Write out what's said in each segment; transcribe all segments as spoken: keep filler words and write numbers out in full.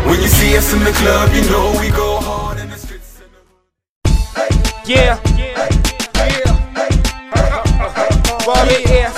When you see us in the club, you know we go hard in the streets. Yeah, yeah, yeah. Bobby F,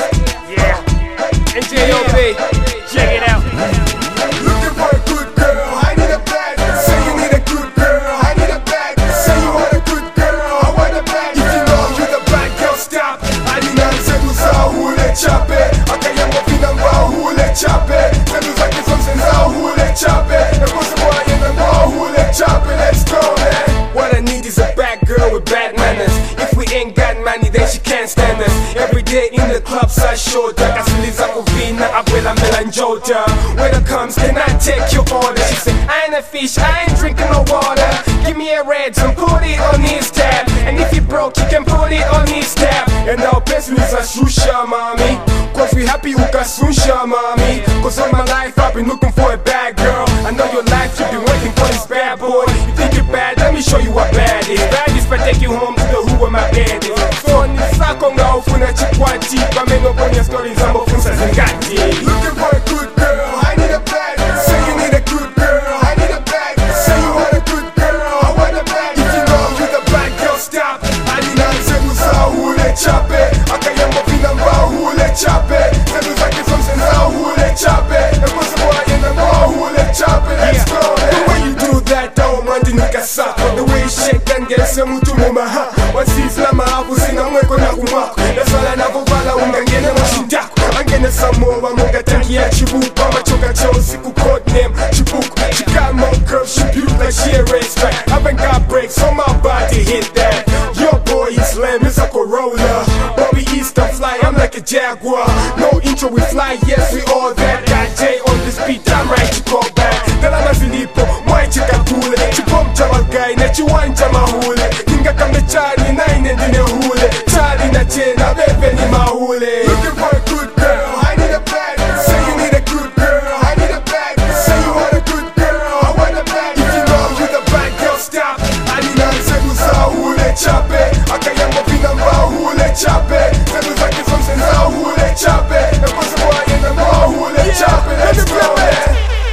yeah, and J O B. Check it out. Looking for a good girl, I need a bad girl. Say you need a good girl, I need a bad girl. Say you want a good girl, I want a bad girl. If you know you're the bad girl, stop. I did not say to saw who let chop it. I can't have a feeling about who let chop it. Tell you like it's something out who let chop it. It was a boy in the mall who let chop it. Let's go, man. What I need is a bad girl with bad manners. If we ain't got money, then she can't stand us. Every day in the clubs I showed her. Kasiliza kuvina, abuela melanjota. When it comes, can I take your order? She said, I ain't a fish, I ain't drinking no water. Give me a red and put it on his tab. And if you broke, you can put it on his tab. And now Pesliza shusha, mommy. Cause we happy ukasusha, mommy. Cause all my life I've been looking for a bad girl. I know your life you've been waiting for this bad boy. You think you're bad, let me show you what bad is. Bad is if I take you home to the who of my bed is. So on this sakonga ufuna chikwati. Pameno konya stories ambo funsa zingati. Looking for a good girl, I need a bad girl. Say you need a good girl, I need a bad girl. Say you want a good girl, I want a bad girl. If you know you're the bad girl, stop. I need not say who's out who let chop it. I can't have a feeling about who let chop it. Tell you like it's something out who let chop it. It was a boy in the mall who let chop it. Let's go, man. The way you do that, don't mind the nigga suck. The way you shake and get some to mama. What's this lama hapo sina mweko na kumako. That's all I never vala ungangene mashindako. Angene samoa munga tangi ya chibuku. Machoka chosi ku code name chibuku. She got more curves, she built like she a racetrack. Haven't got brakes, so my body hit that. Your boy is lame, it's a Corolla. Bobby East I fly, I'm like a Jaguar. No intro, we fly, yes we all that. Got J on this beat, I'm right, you call back. Dala mazilipo, mwai chika kule. Chipom chama guy, net you want chama hule. Ninga kame chali, nine and dine hule. Chali na chena, bebe ni mahule. Looking for a good girl, I need a bad girl. Say you need a good girl, I need a bad girl. Say you want a good girl, I want a bad girl. If you know you're the bad girl, stop. I need not say who's out who let chop it. I can't have a feeling about who let chop it. Tell you like it's something out who let chop it. It was a boy in the mall who let chop it. Let's go, man.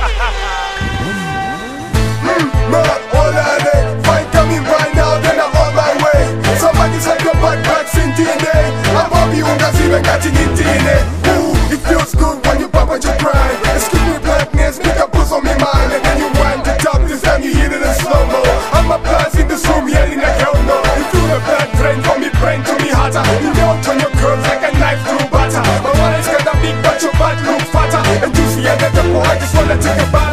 Man, all I need, fine coming right now, then I'm on my way. Somebody said your back back sintine. I'm Bobby Ungazibe catching it in it. Ooh, it feels good when you pop and you cry. Excuse me blackness, make a puss on me mind. And then you wind it up, this time you hit it in slow-mo. I'm a blast in this room yelling like hell no. You feel the blood drain from me brain to me hotter. You know turn your curves like a knife through butter. My wallet's got a big but your butt look fatter. And juicy and at the I just wanna take a bite.